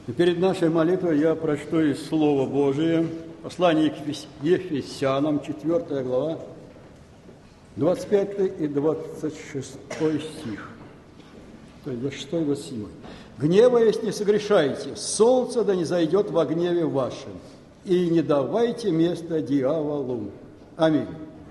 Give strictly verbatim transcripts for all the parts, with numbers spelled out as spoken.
И перед нашей молитвой я прочту из Слова Божия, послание к Ефесянам, четвёртая глава, двадцать пятый и двадцать шестой стих. То есть двадцать шестой и двадцать седьмой. «Гневаясь, не согрешайте, солнце да не зайдет во гневе вашем, и не давайте места дьяволу». Аминь.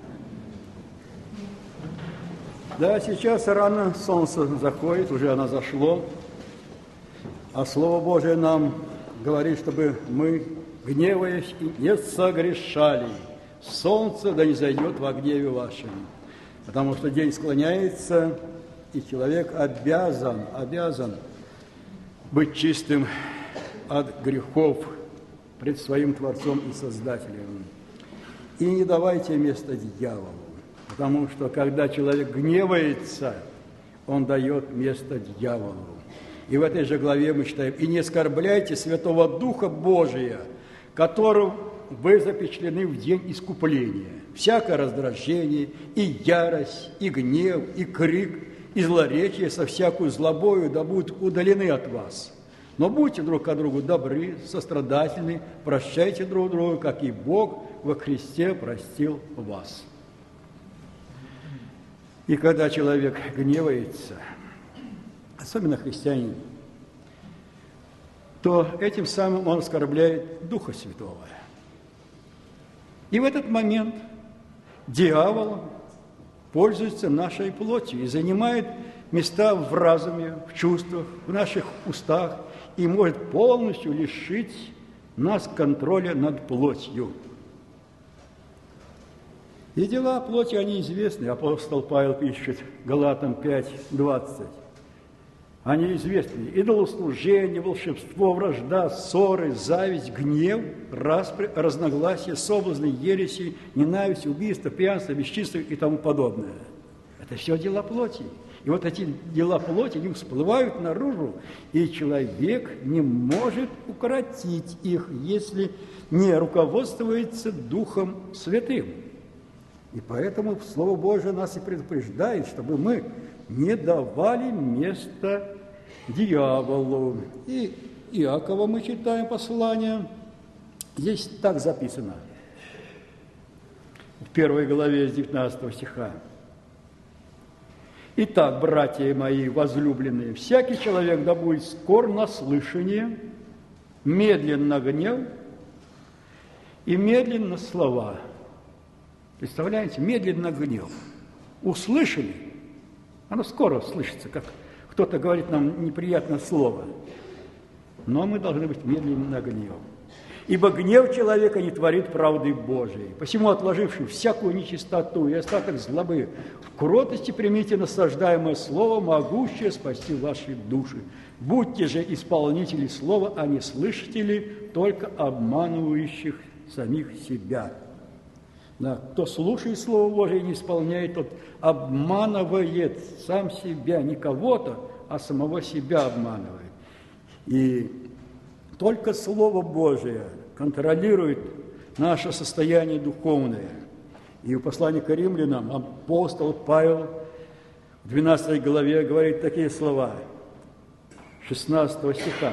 Да, сейчас рано солнце заходит, уже оно зашло, а Слово Божие нам говорит, чтобы мы, гневаясь, не согрешали. Солнце да не зайдет во гневе вашем, потому что день склоняется, и человек обязан, обязан быть чистым от грехов пред своим Творцом и Создателем. И не давайте места дьяволу, потому что, когда человек гневается, он дает место дьяволу. И в этой же главе мы читаем: «И не оскорбляйте Святого Духа Божия, которым вы запечатлены в день искупления. Всякое раздражение, и ярость, и гнев, и крик, и злоречие со всякую злобою да будут удалены от вас. Но будьте друг к другу добры, сострадательны, прощайте друг друга, как и Бог во Христе простил вас». И когда человек гневается, особенно христианин, то этим самым он оскорбляет Духа Святого. И в этот момент дьявол пользуется нашей плотью и занимает места в разуме, в чувствах, в наших устах и может полностью лишить нас контроля над плотью. И дела плоти, они известны. Апостол Павел пишет, Галатам пять двадцать. Они известны: идолослужение, волшебство, вражда, ссоры, зависть, гнев, распри, разногласия, соблазны, ереси, ненависть, убийство, пьянство, бесчинство и тому подобное. Это все дела плоти. И вот эти дела плоти, они всплывают наружу, и человек не может укротить их, если не руководствуется Духом Святым. И поэтому Слово Божие нас и предупреждает, чтобы мы не давали место дьяволу. И Иакова мы читаем послание. Здесь так записано. В первой главе с девятнадцатого стиха. «Итак, братья мои возлюбленные, всякий человек да будет скор на слышание, медлен на гнев и медлен на слова». Представляете, медленно гнев. Услышали, оно скоро слышится, как кто-то говорит нам неприятное слово. Но мы должны быть медленны на гнев. «Ибо гнев человека не творит правды Божией. Посему, отложивши всякую нечистоту и остаток злобы, в кротости примите насаждаемое слово, могущее спасти ваши души. Будьте же исполнители слова, а не слышатели, только обманывающих самих себя». Да, кто слушает Слово Божие и не исполняет, тот обманывает сам себя, не кого-то, а самого себя обманывает. И только Слово Божие контролирует наше состояние духовное. И в послании к римлянам апостол Павел в двенадцатой главе говорит такие слова, шестнадцатого стиха.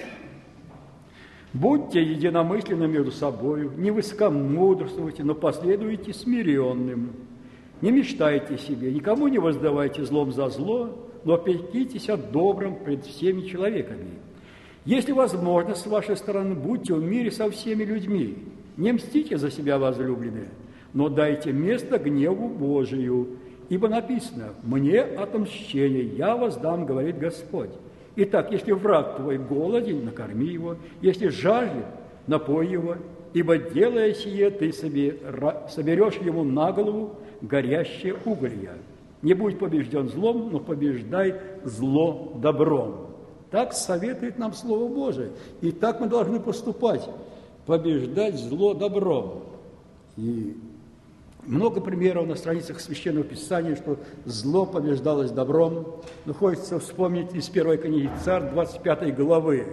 «Будьте единомысленны между собою, не высокомудрствуйте, но последуйте смиренным. Не мечтайте себе, никому не воздавайте злом за зло, но пекитесь о добром пред всеми человеками. Если возможно, с вашей стороны, будьте в мире со всеми людьми. Не мстите за себя, возлюбленные, но дайте место гневу Божию, ибо написано: «Мне отмщение, я воздам, говорит Господь». Итак, если враг твой голоден, накорми его, если жаждет, напой его, ибо, делая сие, ты соберешь ему на голову горящее уголья. Не будь побежден злом, но побеждай зло добром». Так советует нам Слово Божие. И так мы должны поступать, побеждать зло добром. И много примеров на страницах Священного Писания, что зло побеждалось добром. Но хочется вспомнить из первой книги Царь, двадцать пятой главы.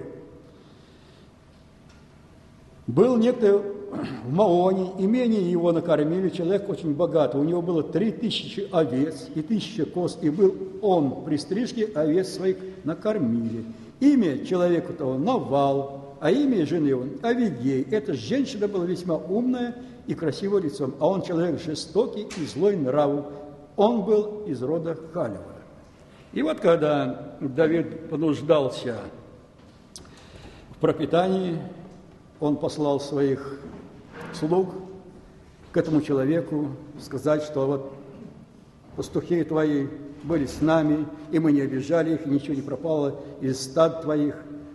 Был некто в Маоне, имение его накормили, человек очень богатый. У него было три тысячи овец и тысяча коз, и был он при стрижке овец своих накормили. Имя человека того Навал, а имя жены его Авигей. Эта женщина была весьма умная и красивым лицом, а он человек жестокий и злой нраву. Он был из рода Халева. И вот когда Давид понуждался в пропитании, он послал своих слуг к этому человеку сказать, что вот пастухи твои были с нами, и мы не обижали их, и ничего не пропало из стад твоих.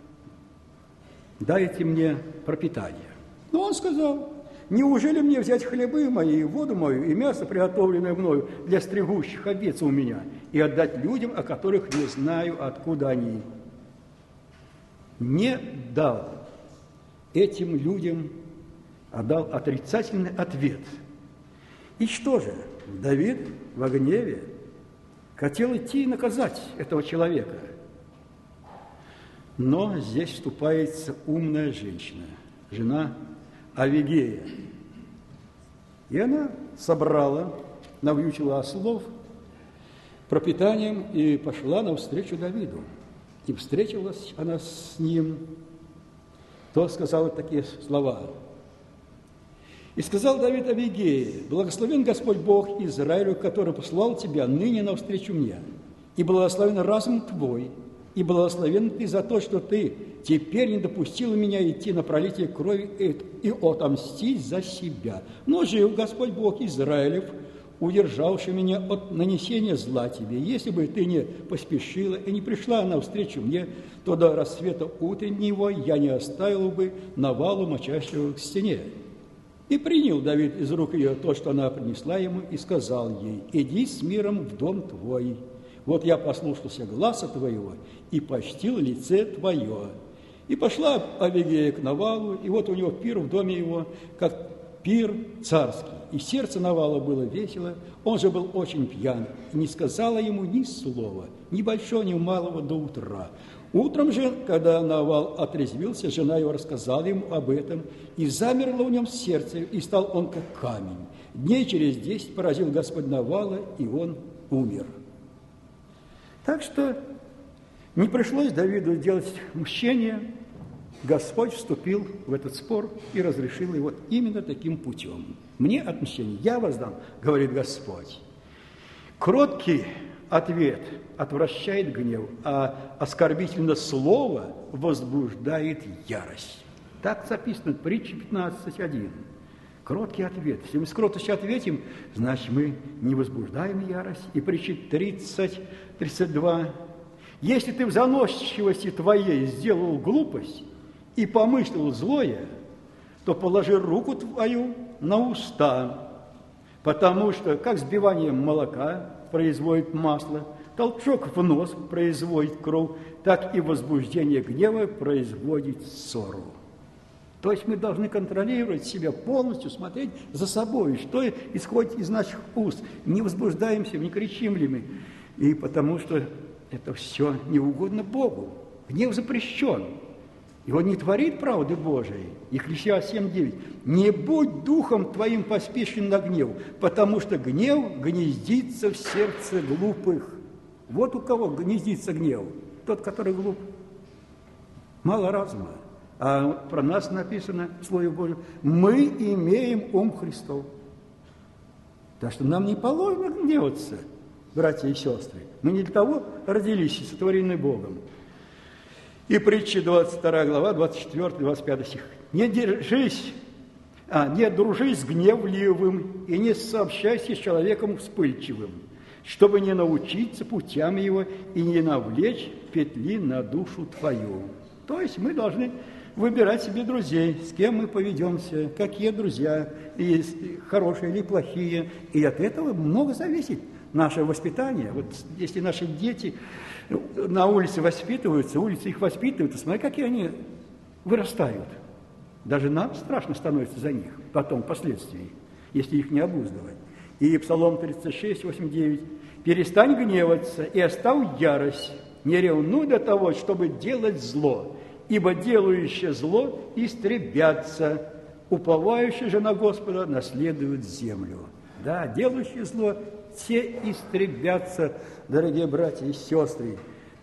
Дайте мне пропитание. Но он сказал: неужели мне взять хлебы мои, воду мою и мясо, приготовленное мною для стригущих овец у меня, и отдать людям, о которых не знаю, откуда они? Не дал этим людям, а дал отрицательный ответ. И что же? Давид во гневе хотел идти и наказать этого человека. Но здесь вступается умная женщина, жена Авигея. И она собрала, навьючила ослов пропитанием и пошла навстречу Давиду. И встретилась она с ним, то сказала такие слова. «И сказал Давид Авигее: благословен Господь Бог Израилю, который послал тебя ныне навстречу мне, и благословен разум твой, и благословен ты за то, что ты теперь не допустил меня идти на пролитие крови и отомстить за себя. Но жив Господь Бог Израилев, удержавший меня от нанесения зла тебе. Если бы ты не поспешила и не пришла навстречу мне, то до рассвета утреннего я не оставил бы Навалу, мочащего к стене». И принял Давид из рук ее то, что она принесла ему, и сказал ей: иди с миром в дом твой. Вот я послушался гласа твоего и почтил лице твое. И пошла Авигея к Навалу, и вот у него пир в доме его, как пир царский. И сердце Навала было весело, он же был очень пьян, и не сказала ему ни слова, ни большого, ни малого до утра. Утром же, когда Навал отрезвился, жена его рассказала ему об этом, и замерло в нем сердце, и стал он как камень. Дней через десять поразил Господь Навала, и он умер. Так что не пришлось Давиду делать мщение, Господь вступил в этот спор и разрешил его именно таким путем. «Мне отмщение я воздам, — говорит Господь». Кроткий ответ отвращает гнев, а оскорбительное слово возбуждает ярость. Так записано в притче пятнадцать один. Кроткий ответ. Если мы с кротостью ответим, значит, мы не возбуждаем ярость. И притча тридцать тридцать два. Если ты в заносчивости твоей сделал глупость и помыслил злое, то положи руку твою на уста, потому что, как сбивание молока производит масло, толчок в нос производит кровь, так и возбуждение гнева производит ссору. То есть мы должны контролировать себя полностью, смотреть за собой, что исходит из наших уст. Не возбуждаемся, не кричим ли мы. И потому что это все не угодно Богу. Гнев запрещен. И он не творит правды Божией. Екклесиаст семь девять. «Не будь духом твоим поспешен на гнев, потому что гнев гнездится в сердце глупых». Вот у кого гнездится гнев? Тот, который глуп. Мало разума. А про нас написано в Слове Божьем: мы имеем ум Христов. Так что нам не положено гневаться, братья и сестры. Мы не для того родились и сотворены Богом. И притча двадцать вторая глава, двадцать четвёртый двадцать пятый стих. «Не держись, а не дружись с гневливым и не сообщайся с человеком вспыльчивым, чтобы не научиться путям его и не навлечь петли на душу твою». То есть мы должны выбирать себе друзей, с кем мы поведемся, какие друзья, и хорошие или плохие. И от этого много зависит наше воспитание. Вот если наши дети на улице воспитываются, улица их воспитывает, то смотри, какие они вырастают. Даже нам страшно становится за них потом, впоследствии, если их не обуздывать. И Псалом тридцать шесть, восемь, девять. «Перестань гневаться и оставь ярость, не ревнуй до того, чтобы делать зло, ибо делающие зло истребятся, уповающие же на Господа наследуют землю». Да, делающие зло, все истребятся, дорогие братья и сестры.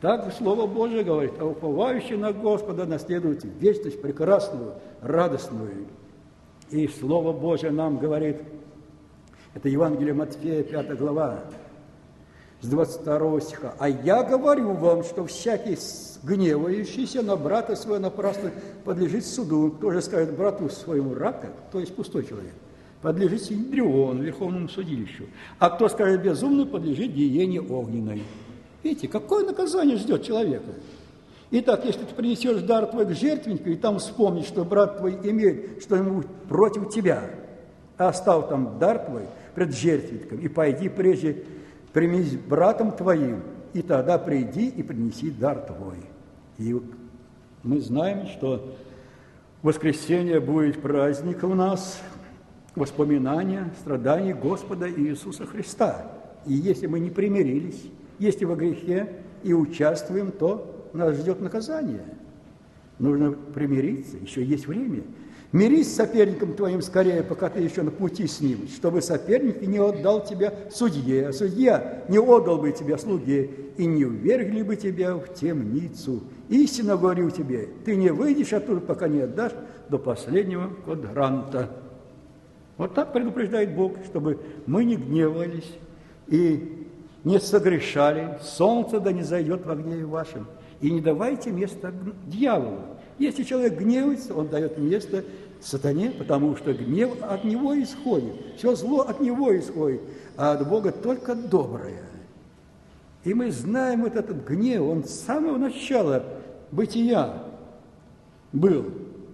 Так Слово Божие говорит, а уповающий на Господа наследует вечность прекрасную, радостную. И Слово Божие нам говорит, это Евангелие Матфея, пятая глава, с двадцать второго стиха. «А я говорю вам, что всякий гневающийся на брата своего напрасно подлежит суду». Кто же скажет брату своему рака, то есть пустой человек, подлежит Синедрион, Верховному судилищу. А кто скажет безумно, подлежит гиене огненной. Видите, какое наказание ждет человека? Итак, если ты принесешь дар твой к жертвеннику, и там вспомнишь, что брат твой имеет что-нибудь против тебя, а оставь там дар твой пред жертвенником, и пойди прежде примись братом твоим, и тогда приди и принеси дар твой. И мы знаем, что в воскресенье будет праздник у нас, воспоминания страданий Господа Иисуса Христа. И если мы не примирились, если во грехе и участвуем, то нас ждет наказание. Нужно примириться, еще есть время. Мирись с соперником твоим скорее, пока ты еще на пути с ним, чтобы соперник не отдал тебя судье, а судья не отдал бы тебя слуге, и не увергли бы тебя в темницу. Истинно говорю тебе, ты не выйдешь оттуда, пока не отдашь до последнего квадранта. Вот так предупреждает Бог, чтобы мы не гневались и не согрешали, солнце да не зайдет в гневе вашем, и не давайте место дьяволу. Если человек гневается, он дает место сатане, потому что гнев от него исходит, все зло от него исходит, а от Бога только доброе. И мы знаем вот этот гнев, он с самого начала бытия был.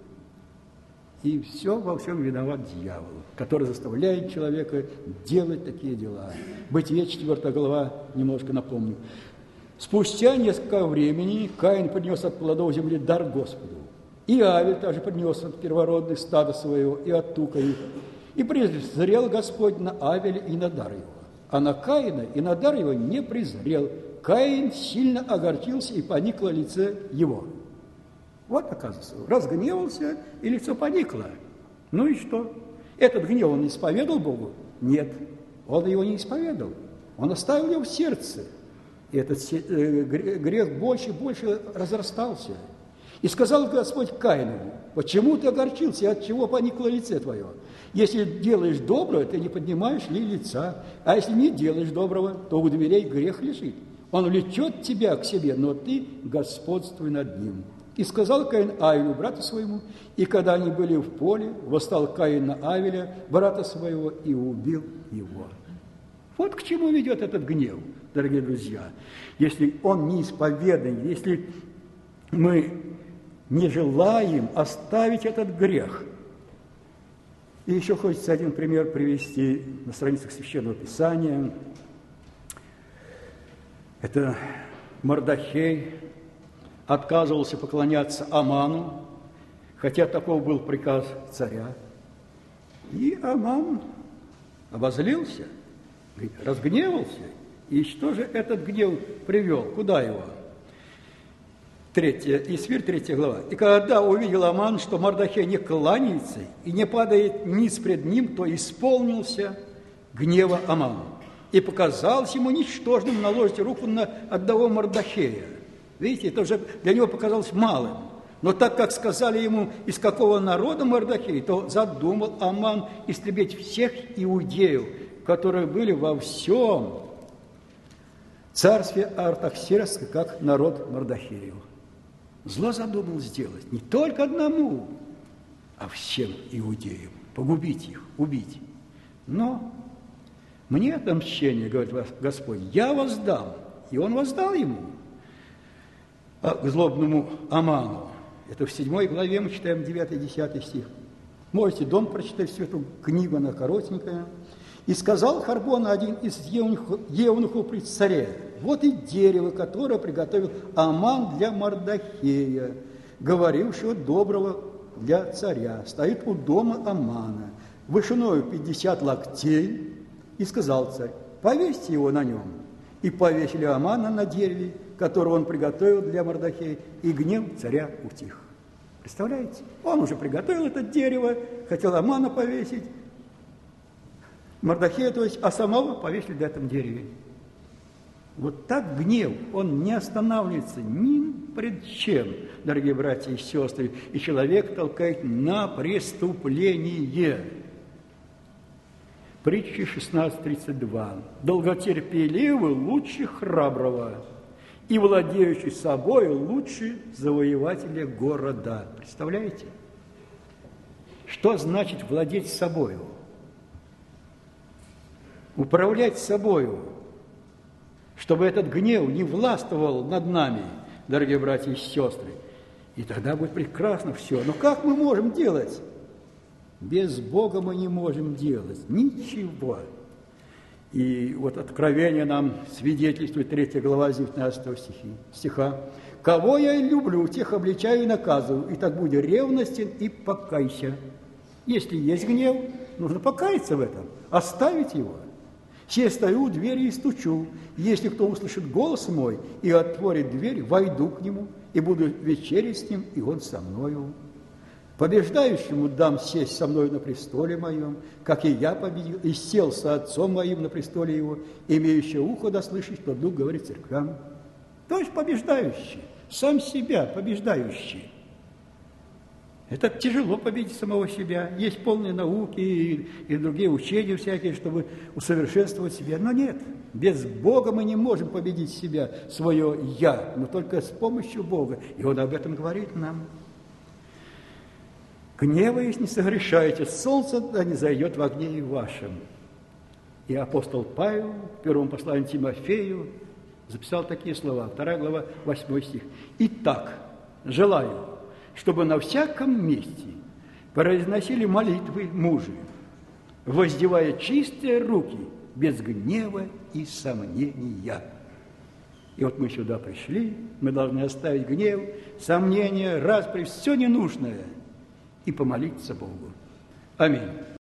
И все во всем виноват дьявол, который заставляет человека делать такие дела. Бытие, четвёртая глава, немножко напомню. Спустя несколько времени Каин принес от плодов земли дар Господу. И Авель также принес от первородных стада своего и от тука их. И презрел Господь на Авеля и на дар его. А на Каина и на дар его не презрел. Каин сильно огорчился, и поникло лице его. Вот, оказывается, разгневался, и лицо поникло. Ну и что? Этот гнев он исповедал Богу? Нет, он его не исповедал. Он оставил его в сердце. И этот грех больше и больше разрастался. И сказал Господь Каину: почему ты огорчился, и от чего поникло лице твое? Если делаешь доброе, ты не поднимаешь ли лица, а если не делаешь доброго, то у дверей грех лежит. Он влечет тебя к себе, но ты господствуй над ним. И сказал Каин Авелю, брату своему, и когда они были в поле, восстал Каин на Авеля, брата своего, и убил его. Вот к чему ведет этот гнев, дорогие друзья. Если он не исповедан, если мы не желаем оставить этот грех. И еще хочется один пример привести на страницах Священного Писания. Это Мордахей отказывался поклоняться Аману, хотя таков был приказ царя. И Аман обозлился, разгневался. И что же этот гнев привел? Куда его? Третья, Исфирь, третья глава. «И когда увидел Аман, что Мордахей не кланяется и не падает ниц пред ним, то исполнился гнева Амана. И показалось ему ничтожным наложить руку на одного Мордахея». Видите, это уже для него показалось малым. Но так как сказали ему, из какого народа Мордахей, то задумал Аман истребить всех иудеев, которые были во всем царстве Артахсерском, как народ Мордахеев. Зло задумал сделать не только одному, а всем иудеям, погубить их, убить. Но мне отомщение, говорит Господь, я воздам. И он воздал ему, к злобному Аману. Это в седьмой главе мы читаем девятый-десятый стих. Можете дом прочитать всю эту книгу, она коротенькая. «И сказал Харбона, один из евнухов, евнухов при царе, вот и дерево, которое приготовил Аман для Мордахея, говорившего доброго для царя, стоит у дома Амана, вышиною пятьдесят локтей, и сказал царь, повесьте его на нем. И повесили Амана на дереве, которого он приготовил для Мордахея, и гнев царя утих». Представляете? Он уже приготовил это дерево, хотел Амана повесить, Мордахея, то есть, а самого повесили на этом дереве. Вот так гнев, он не останавливается ни пред чем, дорогие братья и сестры, и человек толкает на преступление. Притча шестнадцать тридцать два. Долготерпеливый лучше храброго, и владеющий собой лучше завоевателя города. Представляете? Что значит владеть собою? Управлять собою, чтобы этот гнев не властвовал над нами, дорогие братья и сестры. И тогда будет прекрасно все. Но как мы можем делать? Без Бога мы не можем делать ничего. И вот Откровение нам свидетельствует, третья глава, девятнадцатого стиха. «Кого я люблю, тех обличаю и наказываю, и так будь ревностен и покайся». Если есть гнев, нужно покаяться в этом, оставить его. «Се стою у двери и стучу. Если кто услышит голос мой и отворит дверь, войду к нему, и буду вечерить с ним, и он со мною. Побеждающему дам сесть со мной на престоле моем, как и я победил, и сел со отцом моим на престоле его, имеющее ухо да слышит, что Дух говорит церквям». То есть побеждающий, сам себя побеждающий. Это тяжело победить самого себя. Есть полные науки и, и другие учения всякие, чтобы усовершенствовать себя. Но нет, без Бога мы не можем победить себя, свое «я», но только с помощью Бога. И Он об этом говорит нам. «Гневаясь, не согрешайте, солнце да не зайдет в огне вашем». И апостол Павел в первом послании Тимофею записал такие слова, вторая глава, восьмой стих. «Итак, желаю, чтобы на всяком месте произносили молитвы мужи, воздевая чистые руки, без гнева и сомнения». И вот мы сюда пришли, мы должны оставить гнев, сомнения, распри, все ненужное, и помолиться Богу. Аминь.